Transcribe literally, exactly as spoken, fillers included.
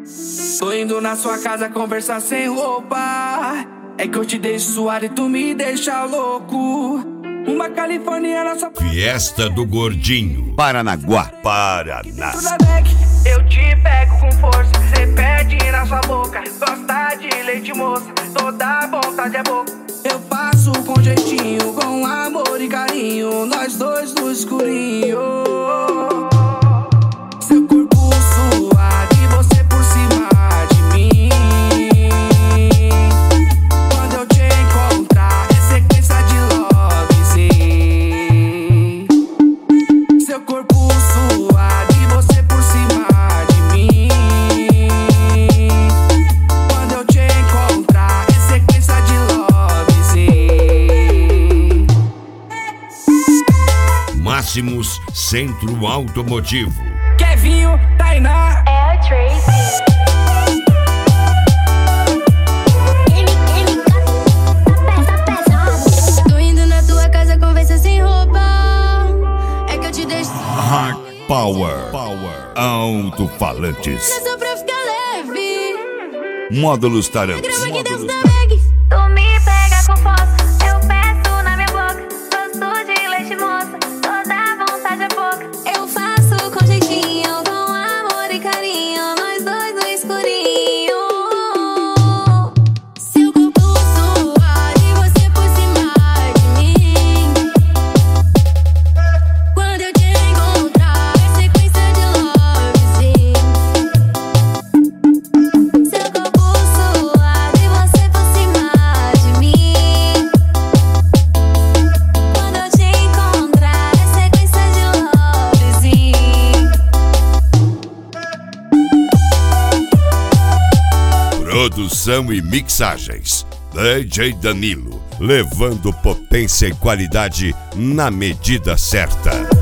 Tô indo na sua casa conversar sem roupa. É que eu te deixo suado e tu me deixa louco. Uma californiana só... Fiesta do Gordinho, Paranaguá, Paraná. Eu te pego com força, cê pede na sua boca. Gosta de leite moça, toda vontade é boca. Eu faço com jeitinho, com amor e carinho, nós dois no escurinho. Seu corpo suave, você por cima de mim. Quando eu te encontrar, é sequência de lovezinho. Seu corpo suave, você por cima de mim. Quando eu te encontrar, é sequência de lovezinho. Máximos Centro Automotivo. Kevinho, Tainá, é a Tracy. Tô indo na tua casa conversa sem roupa. É que eu te deixo Hard Power, Power. Alto-falantes. é só pra ficar leve. Módulos Taramps. Grava aqui dentro da bag. Tu me pega com foto, eu peço na minha boca. Gosto de leite moça, toda vontade é pouca. Eu faço com jeitinho, com amor e carinho, nós dois no escurinho. Seu corpo suave, você por cima de mim. Quando eu te encontrar, é sequência de lovezinho. Seu corpo suave, você por cima de mim. Quando eu te encontrar, é sequência de lovezinho. Produção e mixagens. D J Danilo, levando potência e qualidade na medida certa.